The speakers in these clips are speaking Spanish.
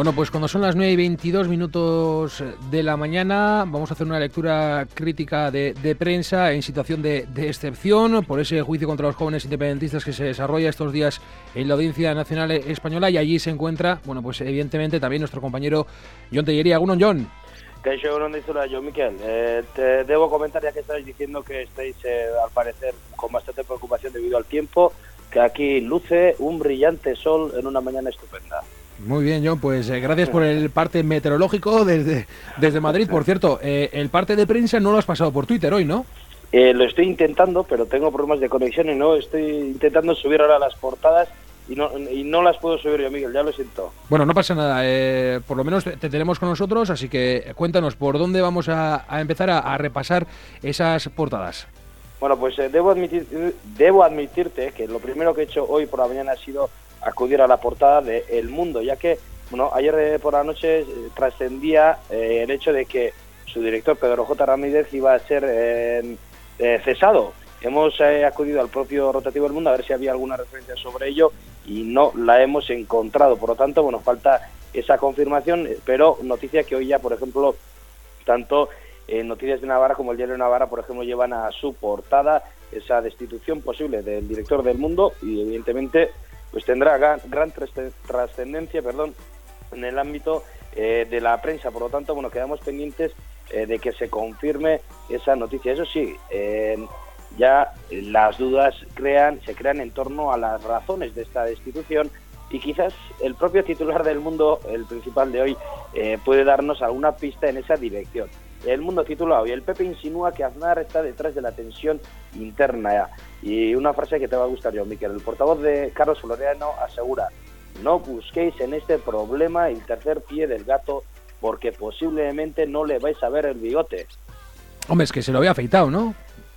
Bueno, pues cuando son las 9:22 de la mañana vamos a hacer una lectura crítica de prensa en situación de excepción por ese juicio contra los jóvenes independentistas que se desarrolla estos días en la Audiencia Nacional Española, y allí se encuentra, bueno, pues evidentemente también nuestro compañero Jon Tellería. Egunon, Jon. Yo, Miquel, te debo comentar, ya que estáis diciendo que estáis al parecer con bastante preocupación debido al tiempo, que aquí luce un brillante sol en una mañana estupenda. Muy bien, Jon, pues gracias por el parte meteorológico desde Madrid. Por cierto, el parte de prensa no lo has pasado por Twitter hoy, ¿no? Lo estoy intentando, pero tengo problemas de conexión y no estoy intentando subir ahora las portadas y no las puedo subir yo, Miguel, ya lo siento. Bueno, no pasa nada, por lo menos te tenemos con nosotros, así que cuéntanos por dónde vamos a empezar a repasar esas portadas. Bueno, pues debo admitirte que lo primero que he hecho hoy por la mañana ha sido acudir a la portada de El Mundo, ya que ayer por la noche trascendía el hecho de que su director, Pedro J. Ramírez, iba a ser cesado. Hemos acudido al propio rotativo del Mundo a ver si había alguna referencia sobre ello y no la hemos encontrado. Por lo tanto, falta esa confirmación, pero noticia que hoy ya, por ejemplo, tanto Noticias de Navarra como el Diario de Navarra, por ejemplo, llevan a su portada esa destitución posible del director del Mundo y, evidentemente, pues tendrá gran trascendencia, en el ámbito de la prensa. Por lo tanto, quedamos pendientes de que se confirme esa noticia. Eso sí, ya las dudas se crean en torno a las razones de esta destitución y quizás el propio titular del Mundo, el principal de hoy, puede darnos alguna pista en esa dirección. El Mundo titula hoy: el PP insinúa que Aznar está detrás de la tensión interna. Y una frase que te va a gustar, yo, Miquel. El portavoz de Carlos Floreano asegura: no busquéis en este problema el tercer pie del gato porque posiblemente no le vais a ver el bigote. Hombre, es que se lo había afeitado, ¿no?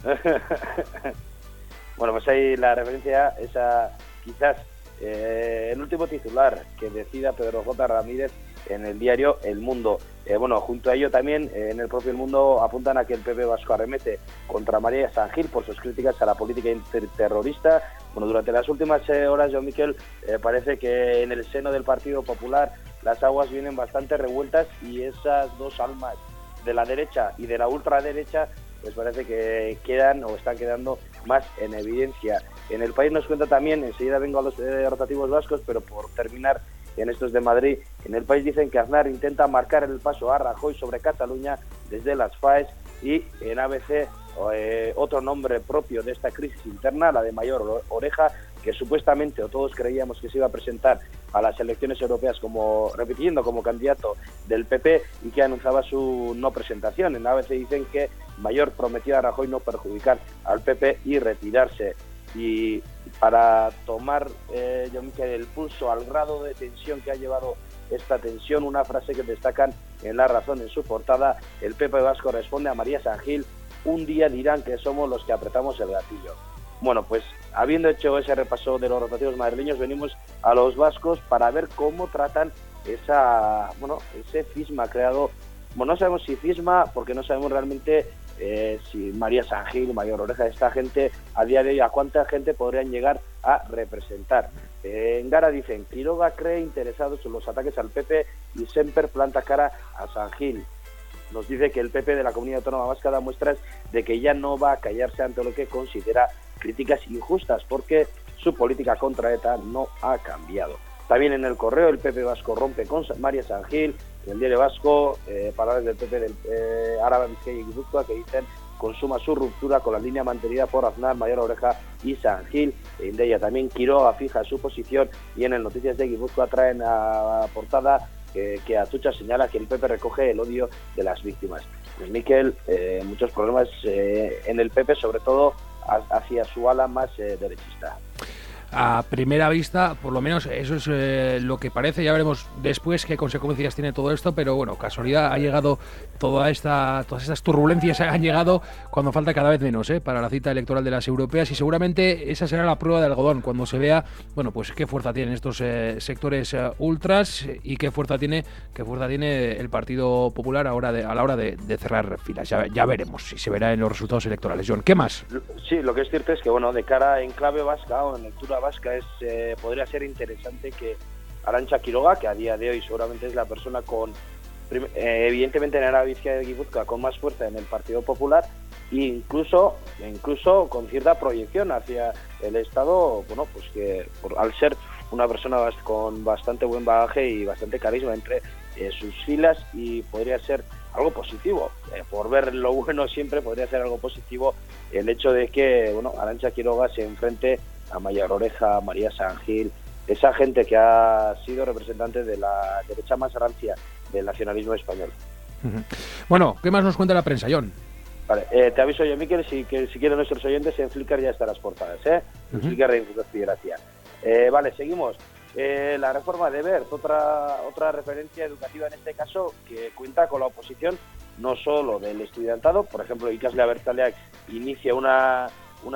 Bueno, pues ahí la referencia es a quizás el último titular que decida Pedro J. Ramírez en el diario El Mundo. Junto a ello también en el propio El Mundo apuntan a que el PP vasco arremete contra María San Gil por sus críticas a la política interterrorista. Durante las últimas horas, Joan Miquel, parece que en el seno del Partido Popular las aguas vienen bastante revueltas y esas dos almas de la derecha y de la ultraderecha pues parece que están quedando más en evidencia. En El País nos cuenta también, enseguida vengo a los rotativos vascos, pero por terminar en estos de Madrid, en El País dicen que Aznar intenta marcar el paso a Rajoy sobre Cataluña desde las FAES, y en ABC otro nombre propio de esta crisis interna, la de Mayor Oreja, que supuestamente o todos creíamos que se iba a presentar a las elecciones europeas repitiendo como candidato del PP y que anunciaba su no presentación. En ABC dicen que Mayor prometió a Rajoy no perjudicar al PP y retirarse. Y para tomar el pulso al grado de tensión que ha llevado esta tensión, una frase que destacan en La Razón en su portada: el PP vasco responde a María San Gil: un día dirán que somos los que apretamos el gatillo. Pues habiendo hecho ese repaso de los rotativos madrileños, venimos a los vascos para ver cómo tratan ese cisma creado. No sabemos si cisma, porque no sabemos realmente si María San Gil, Mayor Oreja, esta gente a día de hoy, a cuánta gente podrían llegar a representar. En Gara dicen: Quiroga cree interesados en los ataques al PP y Semper planta cara a San Gil. Nos dice que el PP de la Comunidad Autónoma Vasca da muestras de que ya no va a callarse ante lo que considera críticas injustas, porque su política contra ETA no ha cambiado. También en El Correo, el PP vasco rompe con María San Gil. En el Diario Vasco, palabras del PP del Araba, Bizkaia y Guipúzcoa, que dicen: consuma su ruptura con la línea mantenida por Aznar, Mayor Oreja y San Gil. En ella también Quiroga fija su posición, y en el Noticias de Guipúzcoa traen a portada que Atucha señala que el PP recoge el odio de las víctimas. Pues Miquel, muchos problemas en el PP, sobre todo hacia su ala más derechista. A primera vista, por lo menos eso es lo que parece. Ya veremos después qué consecuencias tiene todo esto, pero bueno, casualidad, ha llegado todas estas turbulencias han llegado cuando falta cada vez menos para la cita electoral de las europeas, y seguramente esa será la prueba de algodón cuando se vea, pues qué fuerza tienen estos sectores ultras y qué fuerza tiene el Partido Popular a la hora de cerrar filas. Ya veremos si se verá en los resultados electorales. Jon, ¿qué más? Sí, lo que es cierto es que de cara en clave vasca o en lectura vasca podría ser interesante que Arantxa Quiroga, que a día de hoy seguramente es la persona con, evidentemente en Araba Bizkaia de Gipuzkoa, con más fuerza en el Partido Popular, e incluso con cierta proyección hacia el Estado, bueno, pues que al ser una persona con bastante buen bagaje y bastante carisma entre sus filas, y podría ser algo positivo, por ver lo bueno siempre podría ser algo positivo el hecho de que, bueno, Arantxa Quiroga se enfrente a Maider Oreja, María San Gil, esa gente que ha sido representante de la derecha más rancia del nacionalismo español. Bueno, ¿qué más nos cuenta la prensa, Jon? Vale, te aviso yo, Miquel, si quieren nuestros oyentes, en Flickr ya están las portadas, en Flickr de Infografía. Vale, seguimos. La reforma de Wert, otra referencia educativa en este caso, que cuenta con la oposición no solo del estudiantado. Por ejemplo, Ikasle Abertzaleak inicia una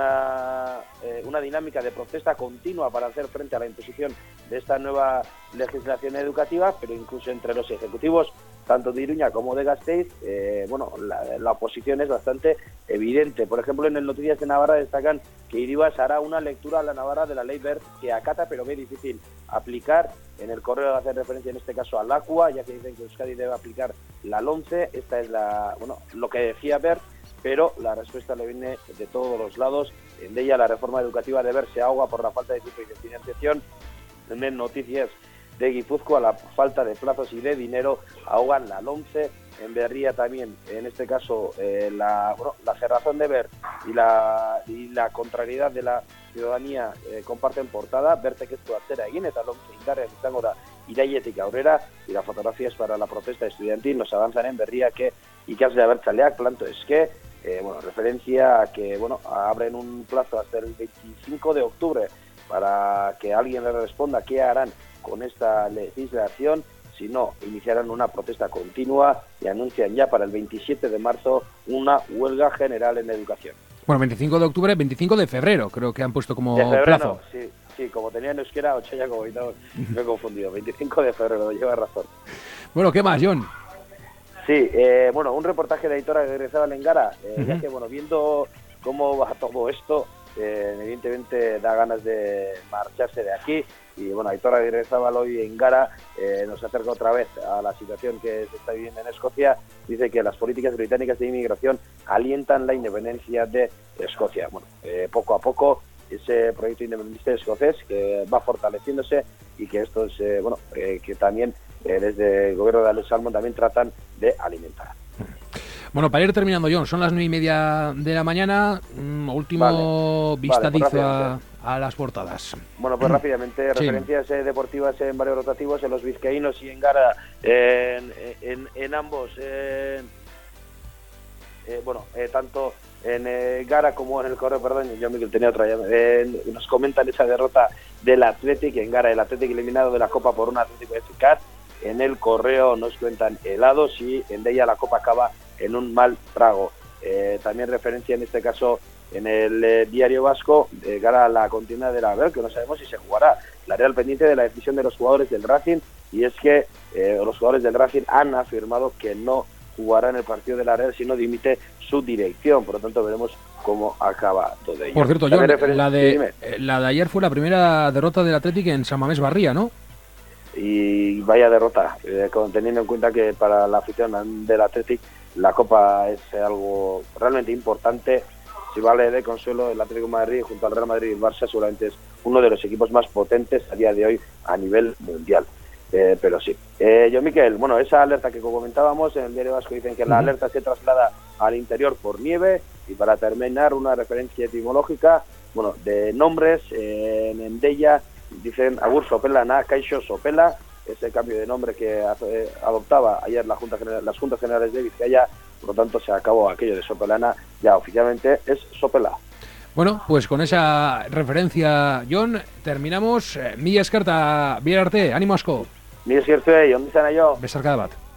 dinámica de protesta continua para hacer frente a la imposición de esta nueva legislación educativa, pero incluso entre los ejecutivos tanto de Iruña como de Gasteiz, la oposición es bastante evidente. Por ejemplo, en el Noticias de Navarra destacan que Iribas hará una lectura a la Navarra de la ley Wert que acata pero ve difícil aplicar. En el correo hace referencia en este caso al ACUA, ya que dicen que Euskadi debe aplicar la LOMCE. Esta es lo que decía Wert, pero la respuesta le viene de todos los lados. En ella la reforma educativa de Wert se ahoga por la falta de tiempo y de financiación. En Noticias de Guipúzcoa, la falta de plazos y de dinero ahogan la LOMCE. En Berria también, en este caso, la cerrazón de Wert y la contrariedad de la ciudadanía comparten portada. Bertek ez du atzera egin eta LOMCE indarrean izango da irailetik aurrera, y las fotografías para la protesta estudiantil nos avanzan en Berria que Ikasle Abertzaleak planto eske, referencia a que abren un plazo hasta el 25 de octubre para que alguien le responda qué harán con esta legislación. Si no, iniciarán una protesta continua y anuncian ya para el 27 de marzo una huelga general en educación. Bueno, 25 de octubre, 25 de febrero, creo que han puesto como de febrero, plazo. Sí, como tenía en euskera, 8 ya como me he confundido. 25 de febrero, lleva razón. Bueno, ¿qué más, Jon? Sí, un reportaje de Aitor Agirrezabal en Gara, ya que, viendo cómo va todo esto, evidentemente da ganas de marcharse de aquí. Y Aitor Agirrezabal hoy en Gara nos acerca otra vez a la situación que se está viviendo en Escocia. Dice que las políticas británicas de inmigración alientan la independencia de Escocia. Poco a poco ese proyecto independentista escocés que va fortaleciéndose, y que esto es que también desde el gobierno de Alex Salmond también tratan de alimentar. Bueno, para ir terminando, Jon, son las 9:30 de la mañana. Último vistadizo a las portadas. Pues rápidamente, referencias deportivas en varios rotativos, en los vizcaínos y en Gara, en ambos, tanto en Gara como en el Correo, yo me tenía otra, nos comentan esa derrota del Athletic. En Gara, el Athletic eliminado de la Copa por un Atlético eficaz. En el Correo nos cuentan helados, y en ella la Copa acaba en un mal trago. También referencia en este caso en el Diario Vasco de cara a la contienda de la Real, que no sabemos si se jugará. La Real pendiente de la decisión de los jugadores del Racing, y es que los jugadores del Racing han afirmado que no jugarán el partido de la Real si no dimite su dirección. Por lo tanto, veremos cómo acaba todo ello. Por cierto, Jon, la de ayer fue la primera derrota del Athletic en San Mamés Barría, ¿no? Y vaya derrota, teniendo en cuenta que para la afición del Athletic la Copa es algo realmente importante. Si vale de consuelo, el Atlético de Madrid junto al Real Madrid y el Barça seguramente es uno de los equipos más potentes a día de hoy a nivel mundial. Pero sí. Yo, Miquel, esa alerta que comentábamos en el Diario Vasco, dicen que la alerta se traslada al interior por nieve. Y para terminar, una referencia etimológica, de nombres, en Endella dicen Agur Sopela na Kaixo Sopela, ese cambio de nombre que adoptaba ayer las Juntas Generales de Vizcaya. Por lo tanto, se acabó aquello de Sopelana, ya oficialmente es Sopela. Bueno, pues con esa referencia, Jon, terminamos. Mila eskerta, bihar arte, ánimo asko. Mila eskertu, ondo izan aio. Besarkada bat.